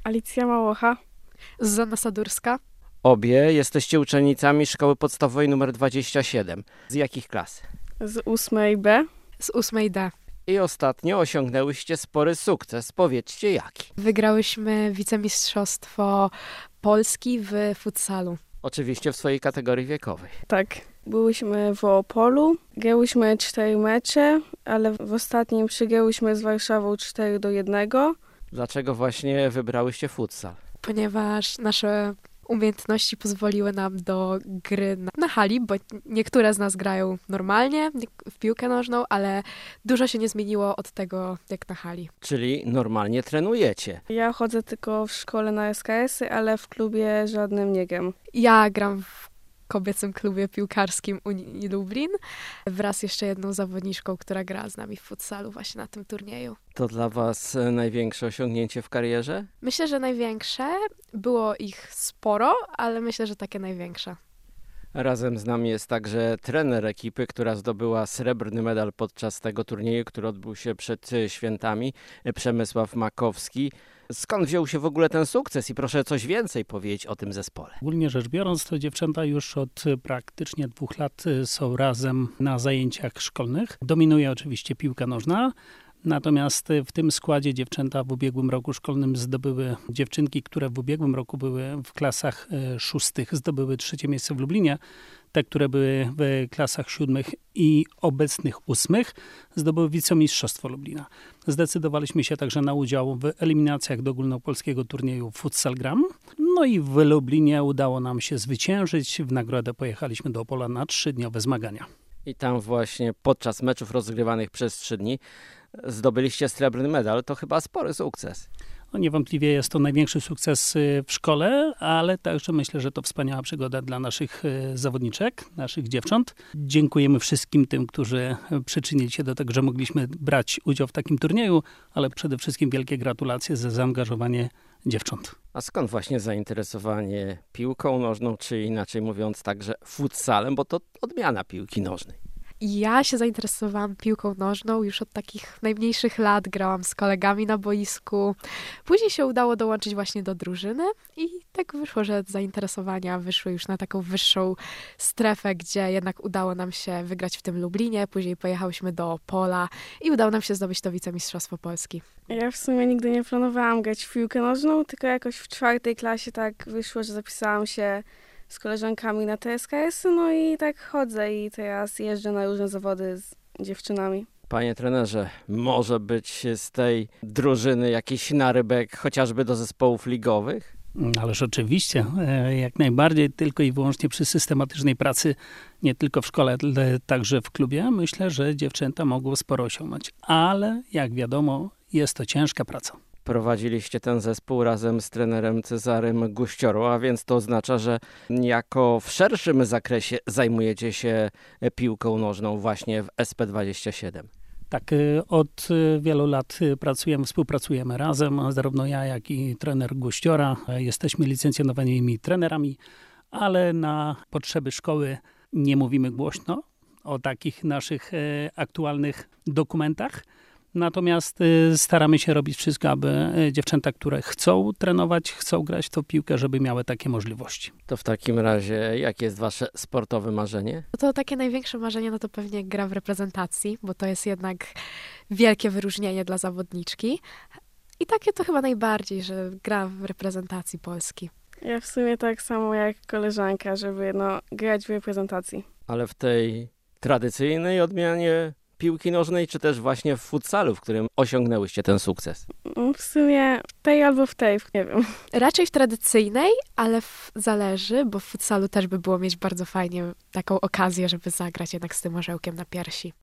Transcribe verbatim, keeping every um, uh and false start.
Alicja Małocha. Zuzanna Sadurska. Obie jesteście uczennicami Szkoły Podstawowej numer dwadzieścia siedem. Z jakich klas? Z ósmej B. Z ósmej D. I ostatnio osiągnęłyście spory sukces. Powiedzcie jaki. Wygrałyśmy wicemistrzostwo Polski w futsalu. Oczywiście w swojej kategorii wiekowej. Tak. Byłyśmy w Opolu, grałyśmy cztery mecze, ale w ostatnim przegrałyśmy z Warszawą cztery do jednego. Dlaczego właśnie wybrałyście futsal? Ponieważ nasze umiejętności pozwoliły nam do gry na, na hali, bo niektóre z nas grają normalnie w piłkę nożną, ale dużo się nie zmieniło od tego, jak na hali. Czyli normalnie trenujecie. Ja chodzę tylko w szkole na S K S-y, ale w klubie żadnym nie gram. Ja gram w kobiecym klubie piłkarskim Unii Lublin wraz jeszcze jedną zawodniczką, która gra z nami w futsalu właśnie na tym turnieju. To dla was największe osiągnięcie w karierze? Myślę, że największe. Było ich sporo, ale myślę, że takie największe. Razem z nami jest także trener ekipy, która zdobyła srebrny medal podczas tego turnieju, który odbył się przed świętami, Przemysław Makowski. Skąd wziął się w ogóle ten sukces i proszę coś więcej powiedzieć o tym zespole? Ogólnie rzecz biorąc, to dziewczęta już od praktycznie dwóch lat są razem na zajęciach szkolnych. Dominuje oczywiście piłka nożna. Natomiast w tym składzie dziewczęta w ubiegłym roku szkolnym zdobyły, dziewczynki, które w ubiegłym roku były w klasach szóstych, zdobyły trzecie miejsce w Lublinie. Te, które były w klasach siódmych i obecnych ósmych, zdobyły wicemistrzostwo Lublina. Zdecydowaliśmy się także na udział w eliminacjach do ogólnopolskiego turnieju Futsal Gram. No i w Lublinie udało nam się zwyciężyć. W nagrodę pojechaliśmy do Opola na trzydniowe zmagania. I tam właśnie podczas meczów rozgrywanych przez trzy dni zdobyliście srebrny medal. To chyba spory sukces. No niewątpliwie jest to największy sukces w szkole, ale także myślę, że to wspaniała przygoda dla naszych zawodniczek, naszych dziewcząt. Dziękujemy wszystkim tym, którzy przyczynili się do tego, że mogliśmy brać udział w takim turnieju, ale przede wszystkim wielkie gratulacje za zaangażowanie dziewcząt. A skąd właśnie zainteresowanie piłką nożną, czy inaczej mówiąc także futsalem, bo to odmiana piłki nożnej? Ja się zainteresowałam piłką nożną już od takich najmniejszych lat. Grałam z kolegami na boisku. Później się udało dołączyć właśnie do drużyny i tak wyszło, że zainteresowania wyszły już na taką wyższą strefę, gdzie jednak udało nam się wygrać w tym Lublinie. Później pojechałyśmy do Opola i udało nam się zdobyć to wicemistrzostwo Polski. Ja w sumie nigdy nie planowałam grać w piłkę nożną, tylko jakoś w czwartej klasie tak wyszło, że zapisałam się z koleżankami na te S K S-y, no i tak chodzę i teraz jeżdżę na różne zawody z dziewczynami. Panie trenerze, może być z tej drużyny jakiś narybek chociażby do zespołów ligowych? Ależ oczywiście, jak najbardziej, tylko i wyłącznie przy systematycznej pracy, nie tylko w szkole, ale także w klubie, myślę, że dziewczęta mogą sporo osiągnąć. Ale jak wiadomo, jest to ciężka praca. Prowadziliście ten zespół razem z trenerem Cezarym Guściorą, a więc to oznacza, że niejako w szerszym zakresie zajmujecie się piłką nożną właśnie w S P dwadzieścia siedem. Tak, od wielu lat pracujemy, współpracujemy razem, zarówno ja, jak i trener Guściora. Jesteśmy licencjonowanymi trenerami, ale na potrzeby szkoły nie mówimy głośno o takich naszych aktualnych dokumentach. Natomiast staramy się robić wszystko, aby dziewczęta, które chcą trenować, chcą grać w tą piłkę, żeby miały takie możliwości. To w takim razie, jakie jest wasze sportowe marzenie? No to takie największe marzenie, no to pewnie gra w reprezentacji, bo to jest jednak wielkie wyróżnienie dla zawodniczki. I takie to chyba najbardziej, że gra w reprezentacji Polski. Ja w sumie tak samo jak koleżanka, żeby no, grać w reprezentacji. Ale w tej tradycyjnej odmianie piłki nożnej, czy też właśnie w futsalu, w którym osiągnęłyście ten sukces? W sumie w tej albo w tej, nie wiem. Raczej w tradycyjnej, ale w, zależy, bo w futsalu też by było mieć bardzo fajnie taką okazję, żeby zagrać jednak z tym orzełkiem na piersi.